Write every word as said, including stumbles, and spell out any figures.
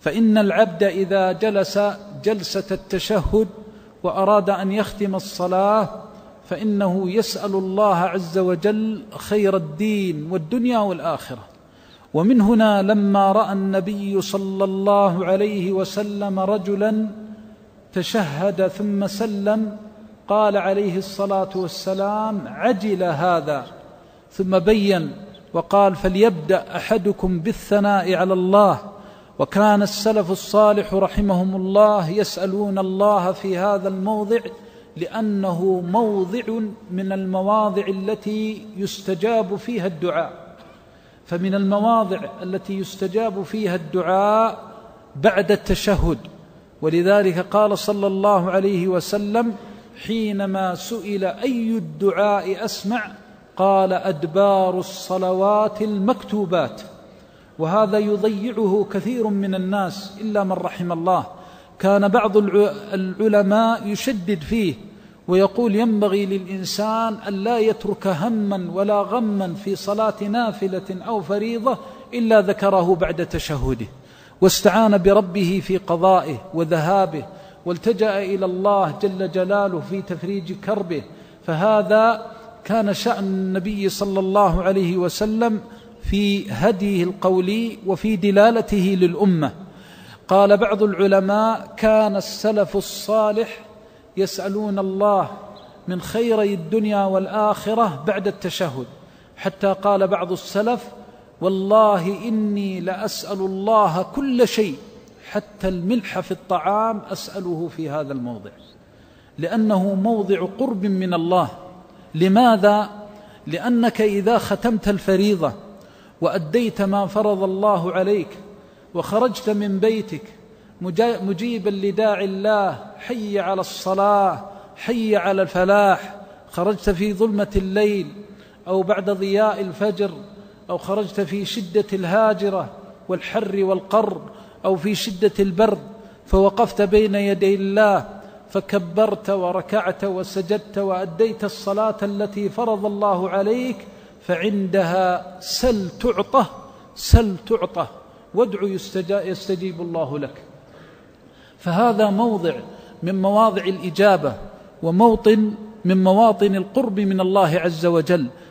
فإن العبد إذا جلس جلسة التشهد وأراد أن يختم الصلاة فإنه يسأل الله عز وجل خير الدين والدنيا والآخرة. ومن هنا لما رأى النبي صلى الله عليه وسلم رجلا تشهد ثم سلم قال عليه الصلاة والسلام: عجل هذا، ثم بين وقال: فليبدأ أحدكم بالثناء على الله. وكان السلف الصالح رحمهم الله يسألون الله في هذا الموضع لأنه موضع من المواضع التي يستجاب فيها الدعاء. فمن المواضع التي يستجاب فيها الدعاء بعد التشهد، ولذلك قال صلى الله عليه وسلم حينما سئل أي الدعاء أسمع قال: أدبار الصلوات المكتوبات. وهذا يضيعه كثير من الناس إلا من رحم الله. كان بعض العلماء يشدد فيه ويقول: ينبغي للإنسان أن لا يترك هما ولا غما في صلاة نافلة أو فريضة إلا ذكره بعد تشهده، واستعان بربه في قضائه وذهابه، والتجأ إلى الله جل جلاله في تفريج كربه. فهذا كان شأن النبي صلى الله عليه وسلم في هديه القولي وفي دلالته للأمة. قال بعض العلماء: كان السلف الصالح يسألون الله من خيري الدنيا والآخرة بعد التشهد، حتى قال بعض السلف: والله إني لأسأل الله كل شيء حتى الملح في الطعام أسأله في هذا الموضع، لأنه موضع قرب من الله. لماذا؟ لأنك إذا ختمت الفريضة وأديت ما فرض الله عليك وخرجت من بيتك مجيبا لداعي الله: حي على الصلاة، حي على الفلاح، خرجت في ظلمة الليل أو بعد ضياء الفجر، أو خرجت في شدة الهاجرة والحر والقر، أو في شدة البرد، فوقفت بين يدي الله فكبرت وركعت وسجدت وأديت الصلاة التي فرض الله عليك، فعندها سل تعطى، سل تعطى، وادع يستجيب الله لك. فهذا موضع من مواضع الإجابة وموطن من مواطن القرب من الله عز وجل.